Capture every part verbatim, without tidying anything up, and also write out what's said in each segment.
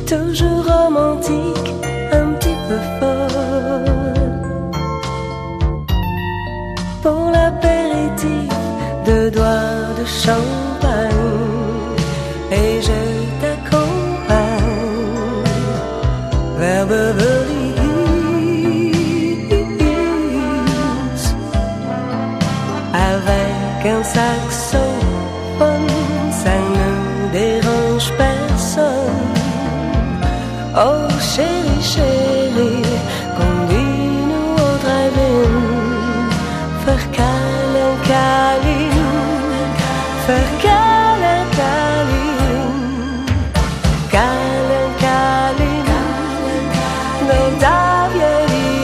toujours romantique, un petit peu folle. Pour l'apéritif, deux doigts de champagne, et je t'accompagne vers Beverly Hills avec un saxophone, ça ne dérange personne. Oh chérie, chérie, conduis-nous au drive-in, faire câlin, câlin, faire câlin, câlin, câlin, câlin, dans ta vieille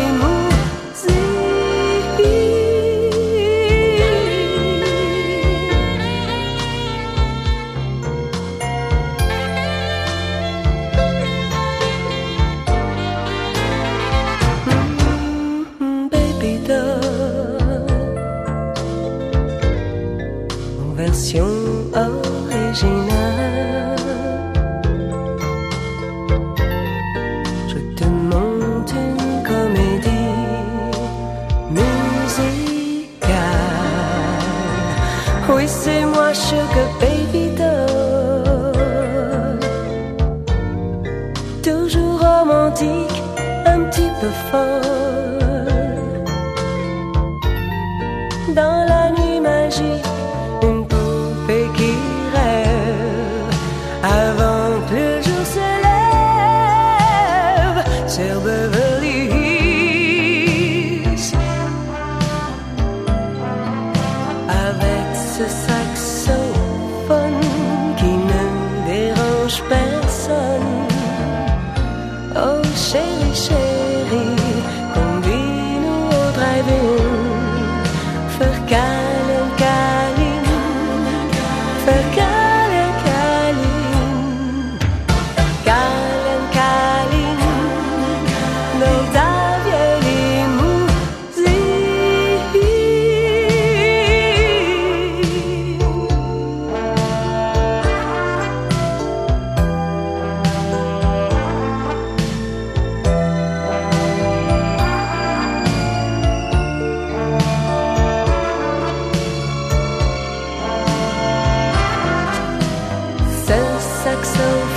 version originale. Je te monte une comédie musicale. Oui, c'est moi, Sugar Baby Doll. Toujours romantique, un petit peu folle. Dans la nuit magique, avant que le jour se lève sur Beverly Hills, avec ce saxophone qui ne dérange personne. Oh chérie, chérie, conduis-nous au drive-in, faire câlin, câlin, faire câlin. So